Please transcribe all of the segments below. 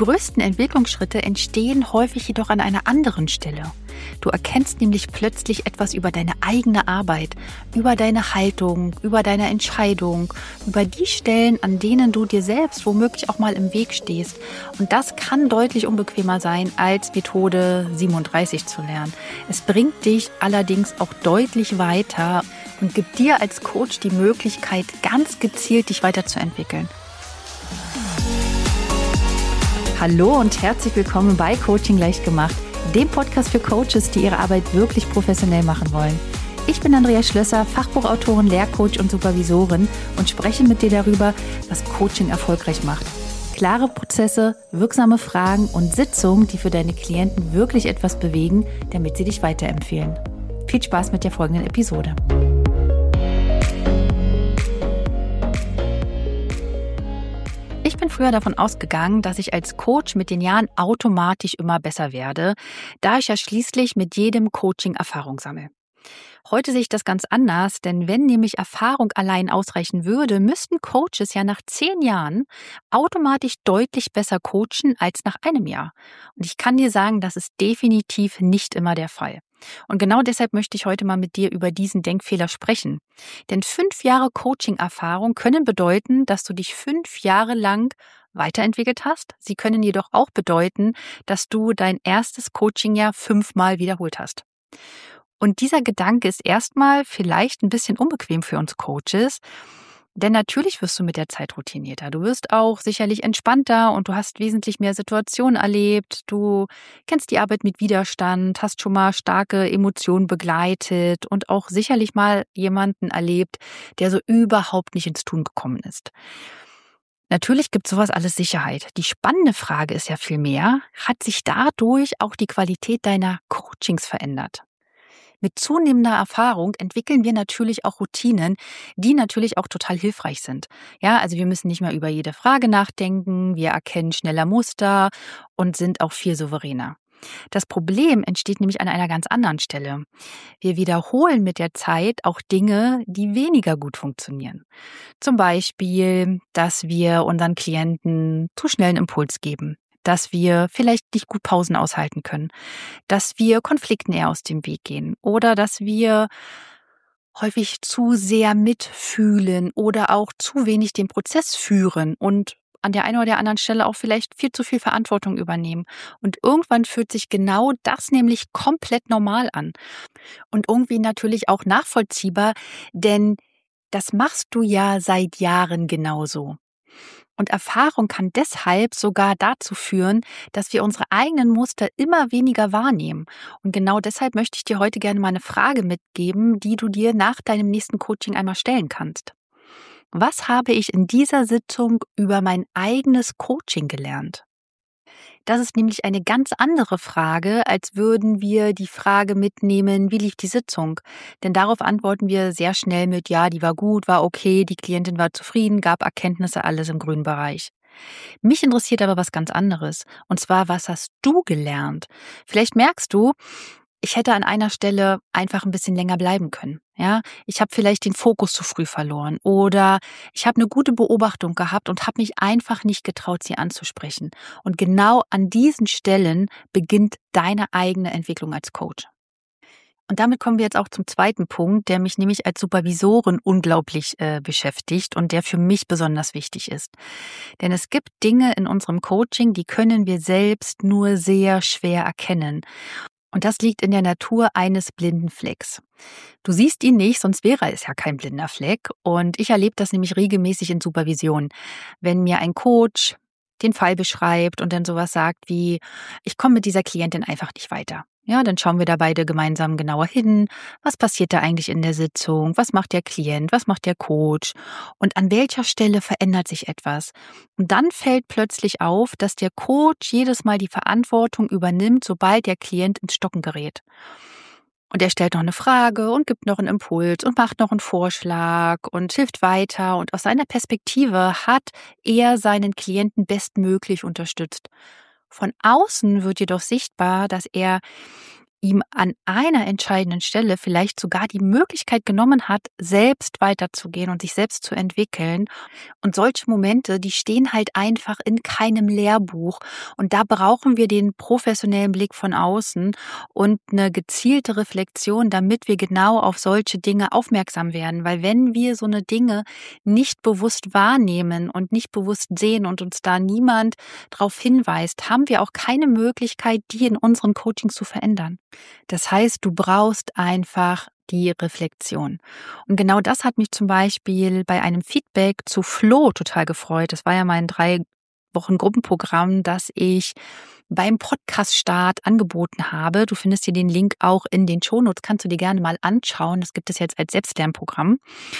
größten Entwicklungsschritte entstehen häufig jedoch an einer anderen Stelle. Du erkennst nämlich plötzlich etwas über deine eigene Arbeit, über deine Haltung, über deine Entscheidung, über die Stellen, an denen du dir selbst womöglich auch mal im Weg stehst. Und das kann deutlich unbequemer sein, als Methode 37 zu lernen. Es bringt dich allerdings auch deutlich weiter und gibt dir als Coach die Möglichkeit, ganz gezielt dich weiterzuentwickeln. Hallo und herzlich willkommen bei Coaching leicht gemacht, dem Podcast für Coaches, die ihre Arbeit wirklich professionell machen wollen. Ich bin Andrea Schlösser, Fachbuchautorin, Lehrcoach und Supervisorin und spreche mit dir darüber, was Coaching erfolgreich macht. Klare Prozesse, wirksame Fragen und Sitzungen, die für deine Klienten wirklich etwas bewegen, damit sie dich weiterempfehlen. Viel Spaß mit der folgenden Episode. Ich bin früher davon ausgegangen, dass ich als Coach mit den Jahren automatisch immer besser werde, da ich ja schließlich mit jedem Coaching Erfahrung sammle. Heute sehe ich das ganz anders, denn wenn nämlich Erfahrung allein ausreichen würde, müssten Coaches ja nach 10 Jahren automatisch deutlich besser coachen als nach einem Jahr. Und ich kann dir sagen, das ist definitiv nicht immer der Fall. Und genau deshalb möchte ich heute mal mit dir über diesen Denkfehler sprechen. Denn 5 Jahre Coaching-Erfahrung können bedeuten, dass du dich 5 Jahre lang weiterentwickelt hast. Sie können jedoch auch bedeuten, dass du dein erstes Coaching-Jahr 5-mal wiederholt hast. Und dieser Gedanke ist erstmal vielleicht ein bisschen unbequem für uns Coaches, denn natürlich wirst du mit der Zeit routinierter. Du wirst auch sicherlich entspannter und du hast wesentlich mehr Situationen erlebt. Du kennst die Arbeit mit Widerstand, hast schon mal starke Emotionen begleitet und auch sicherlich mal jemanden erlebt, der so überhaupt nicht ins Tun gekommen ist. Natürlich gibt sowas alles Sicherheit. Die spannende Frage ist ja vielmehr, hat sich dadurch auch die Qualität deiner Coachings verändert? Mit zunehmender Erfahrung entwickeln wir natürlich auch Routinen, die natürlich auch total hilfreich sind. Ja, also wir müssen nicht mehr über jede Frage nachdenken, wir erkennen schneller Muster und sind auch viel souveräner. Das Problem entsteht nämlich an einer ganz anderen Stelle. Wir wiederholen mit der Zeit auch Dinge, die weniger gut funktionieren. Zum Beispiel, dass wir unseren Klienten zu schnell einen Impuls geben, dass wir vielleicht nicht gut Pausen aushalten können, dass wir Konflikten eher aus dem Weg gehen oder dass wir häufig zu sehr mitfühlen oder auch zu wenig den Prozess führen und an der einen oder anderen Stelle auch vielleicht viel zu viel Verantwortung übernehmen. Und irgendwann fühlt sich genau das nämlich komplett normal an. Und irgendwie natürlich auch nachvollziehbar, denn das machst du ja seit Jahren genauso. Und Erfahrung kann deshalb sogar dazu führen, dass wir unsere eigenen Muster immer weniger wahrnehmen. Und genau deshalb möchte ich dir heute gerne mal eine Frage mitgeben, die du dir nach deinem nächsten Coaching einmal stellen kannst. Was habe ich in dieser Sitzung über mein eigenes Coaching gelernt? Das ist nämlich eine ganz andere Frage, als würden wir die Frage mitnehmen, wie lief die Sitzung? Denn darauf antworten wir sehr schnell mit, ja, die war gut, war okay, die Klientin war zufrieden, gab Erkenntnisse, alles im grünen Bereich. Mich interessiert aber was ganz anderes. Und zwar, was hast du gelernt? Vielleicht merkst du, ich hätte an einer Stelle einfach ein bisschen länger bleiben können. Ja, ich habe vielleicht den Fokus zu früh verloren oder ich habe eine gute Beobachtung gehabt und habe mich einfach nicht getraut, sie anzusprechen. Und genau an diesen Stellen beginnt deine eigene Entwicklung als Coach. Und damit kommen wir jetzt auch zum zweiten Punkt, der mich nämlich als Supervisorin unglaublich beschäftigt und der für mich besonders wichtig ist. Denn es gibt Dinge in unserem Coaching, die können wir selbst nur sehr schwer erkennen. Und das liegt in der Natur eines blinden Flecks. Du siehst ihn nicht, sonst wäre es ja kein blinder Fleck. Und ich erlebe das nämlich regelmäßig in Supervision. Wenn mir ein Coach den Fall beschreibt und dann sowas sagt wie, ich komme mit dieser Klientin einfach nicht weiter. Ja, dann schauen wir da beide gemeinsam genauer hin. Was passiert da eigentlich in der Sitzung? Was macht der Klient? Was macht der Coach? Und an welcher Stelle verändert sich etwas? Und dann fällt plötzlich auf, dass der Coach jedes Mal die Verantwortung übernimmt, sobald der Klient ins Stocken gerät. Und er stellt noch eine Frage und gibt noch einen Impuls und macht noch einen Vorschlag und hilft weiter. Und aus seiner Perspektive hat er seinen Klienten bestmöglich unterstützt. Von außen wird jedoch sichtbar, dass er ihm an einer entscheidenden Stelle vielleicht sogar die Möglichkeit genommen hat, selbst weiterzugehen und sich selbst zu entwickeln. Und solche Momente, die stehen halt einfach in keinem Lehrbuch. Und da brauchen wir den professionellen Blick von außen und eine gezielte Reflexion, damit wir genau auf solche Dinge aufmerksam werden. Weil wenn wir so eine Dinge nicht bewusst wahrnehmen und nicht bewusst sehen und uns da niemand darauf hinweist, haben wir auch keine Möglichkeit, die in unseren Coachings zu verändern. Das heißt, du brauchst einfach die Reflexion. Und genau das hat mich zum Beispiel bei einem Feedback zu Flow total gefreut. Das war ja mein 3 Wochen Gruppenprogramm, das ich beim Podcast-Start angeboten habe. Du findest hier den Link auch in den Shownotes, kannst du dir gerne mal anschauen. Das gibt es jetzt als Selbstlernprogramm.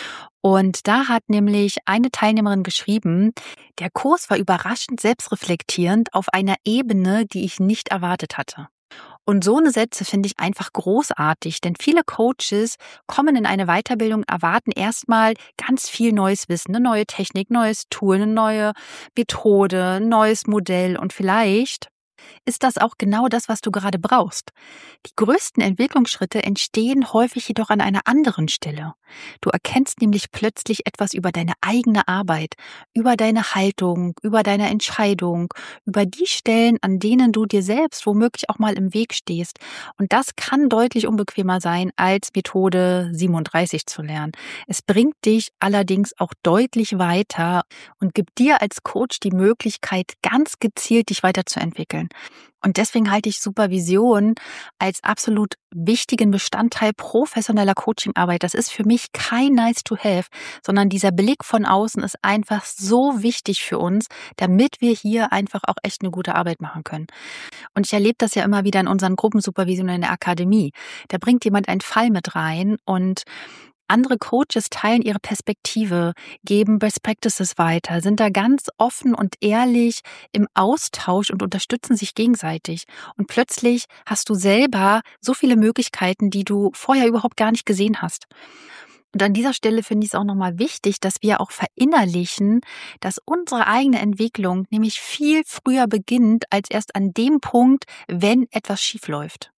Und da hat nämlich eine Teilnehmerin geschrieben, der Kurs war überraschend selbstreflektierend auf einer Ebene, die ich nicht erwartet hatte. Und so eine Sätze finde ich einfach großartig, denn viele Coaches kommen in eine Weiterbildung, erwarten erstmal ganz viel neues Wissen, eine neue Technik, neues Tool, eine neue Methode, ein neues Modell und vielleicht ist das auch genau das, was du gerade brauchst. Die größten Entwicklungsschritte entstehen häufig jedoch an einer anderen Stelle. Du erkennst nämlich plötzlich etwas über deine eigene Arbeit, über deine Haltung, über deine Entscheidung, über die Stellen, an denen du dir selbst womöglich auch mal im Weg stehst. Und das kann deutlich unbequemer sein, als Methode 37 zu lernen. Es bringt dich allerdings auch deutlich weiter und gibt dir als Coach die Möglichkeit, ganz gezielt dich weiterzuentwickeln. Und deswegen halte ich Supervision als absolut wichtigen Bestandteil professioneller Coachingarbeit. Das ist für mich kein nice to have, sondern dieser Blick von außen ist einfach so wichtig für uns, damit wir hier einfach auch echt eine gute Arbeit machen können. Und ich erlebe das ja immer wieder in unseren Gruppensupervisionen in der Akademie. Da bringt jemand einen Fall mit rein und andere Coaches teilen ihre Perspektive, geben Best Practices weiter, sind da ganz offen und ehrlich im Austausch und unterstützen sich gegenseitig. Und plötzlich hast du selber so viele Möglichkeiten, die du vorher überhaupt gar nicht gesehen hast. Und an dieser Stelle finde ich es auch nochmal wichtig, dass wir auch verinnerlichen, dass unsere eigene Entwicklung nämlich viel früher beginnt, als erst an dem Punkt, wenn etwas schief läuft.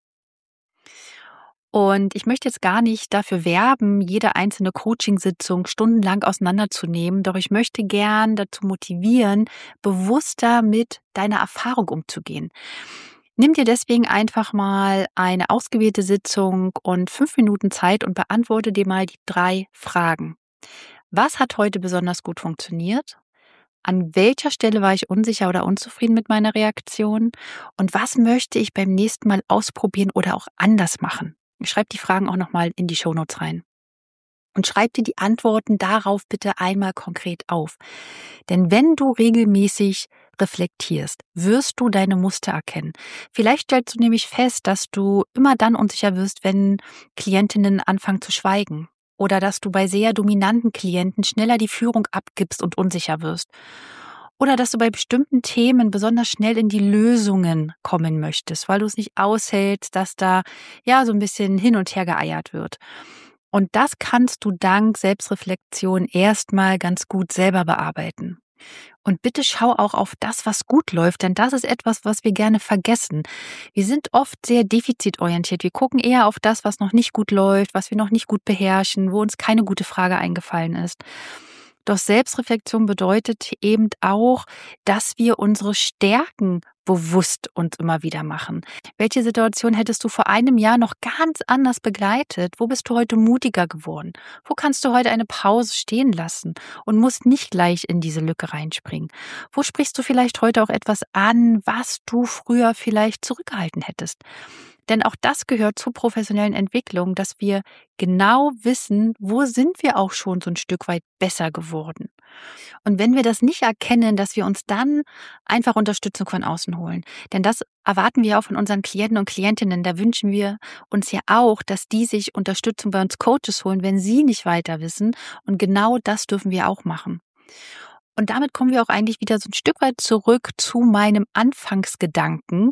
Und ich möchte jetzt gar nicht dafür werben, jede einzelne Coachingsitzung stundenlang auseinanderzunehmen, doch ich möchte gern dazu motivieren, bewusster mit deiner Erfahrung umzugehen. Nimm dir deswegen einfach mal eine ausgewählte Sitzung und 5 Minuten Zeit und beantworte dir mal die 3 Fragen. Was hat heute besonders gut funktioniert? An welcher Stelle war ich unsicher oder unzufrieden mit meiner Reaktion? Und was möchte ich beim nächsten Mal ausprobieren oder auch anders machen? Schreib die Fragen auch nochmal in die Shownotes rein. Und schreib dir die Antworten darauf bitte einmal konkret auf. Denn wenn du regelmäßig reflektierst, wirst du deine Muster erkennen. Vielleicht stellst du nämlich fest, dass du immer dann unsicher wirst, wenn Klientinnen anfangen zu schweigen. Oder dass du bei sehr dominanten Klienten schneller die Führung abgibst und unsicher wirst. Oder dass du bei bestimmten Themen besonders schnell in die Lösungen kommen möchtest, weil du es nicht aushältst, dass da ja so ein bisschen hin und her geeiert wird. Und das kannst du dank Selbstreflexion erstmal ganz gut selber bearbeiten. Und bitte schau auch auf das, was gut läuft, denn das ist etwas, was wir gerne vergessen. Wir sind oft sehr defizitorientiert. Wir gucken eher auf das, was noch nicht gut läuft, was wir noch nicht gut beherrschen, wo uns keine gute Frage eingefallen ist. Doch Selbstreflexion bedeutet eben auch, dass wir unsere Stärken bewusst uns immer wieder machen. Welche Situation hättest du vor einem Jahr noch ganz anders begleitet? Wo bist du heute mutiger geworden? Wo kannst du heute eine Pause stehen lassen und musst nicht gleich in diese Lücke reinspringen? Wo sprichst du vielleicht heute auch etwas an, was du früher vielleicht zurückgehalten hättest? Denn auch das gehört zur professionellen Entwicklung, dass wir genau wissen, wo sind wir auch schon so ein Stück weit besser geworden. Und wenn wir das nicht erkennen, dass wir uns dann einfach Unterstützung von außen holen. Denn das erwarten wir auch von unseren Klienten und Klientinnen. Da wünschen wir uns ja auch, dass die sich Unterstützung bei uns Coaches holen, wenn sie nicht weiter wissen. Und genau das dürfen wir auch machen. Und damit kommen wir auch eigentlich wieder so ein Stück weit zurück zu meinem Anfangsgedanken.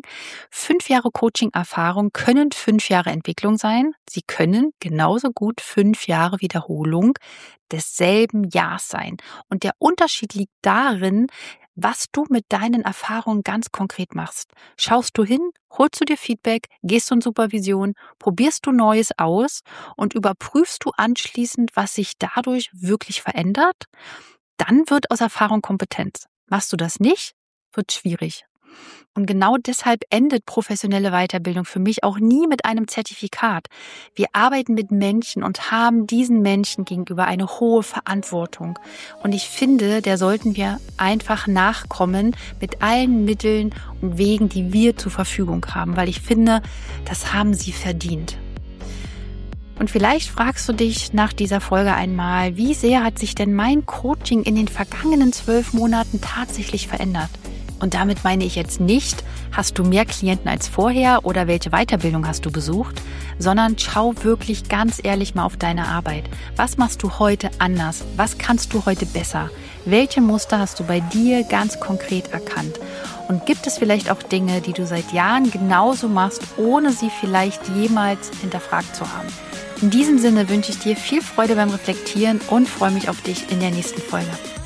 5 Jahre Coaching-Erfahrung können 5 Jahre Entwicklung sein. Sie können genauso gut 5 Jahre Wiederholung desselben Jahres sein. Und der Unterschied liegt darin, was du mit deinen Erfahrungen ganz konkret machst. Schaust du hin, holst du dir Feedback, gehst du in Supervision, probierst du Neues aus und überprüfst du anschließend, was sich dadurch wirklich verändert? Dann wird aus Erfahrung Kompetenz. Machst du das nicht, wird schwierig. Und genau deshalb endet professionelle Weiterbildung für mich auch nie mit einem Zertifikat. Wir arbeiten mit Menschen und haben diesen Menschen gegenüber eine hohe Verantwortung. Und ich finde, der sollten wir einfach nachkommen mit allen Mitteln und Wegen, die wir zur Verfügung haben, weil ich finde, das haben sie verdient. Und vielleicht fragst du dich nach dieser Folge einmal, wie sehr hat sich denn mein Coaching in den vergangenen 12 Monaten tatsächlich verändert? Und damit meine ich jetzt nicht, hast du mehr Klienten als vorher oder welche Weiterbildung hast du besucht, sondern schau wirklich ganz ehrlich mal auf deine Arbeit. Was machst du heute anders? Was kannst du heute besser? Welche Muster hast du bei dir ganz konkret erkannt? Und gibt es vielleicht auch Dinge, die du seit Jahren genauso machst, ohne sie vielleicht jemals hinterfragt zu haben? In diesem Sinne wünsche ich dir viel Freude beim Reflektieren und freue mich auf dich in der nächsten Folge.